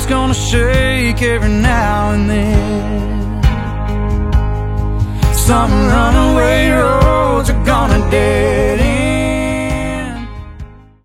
gonna shake every now and then. Some runaway road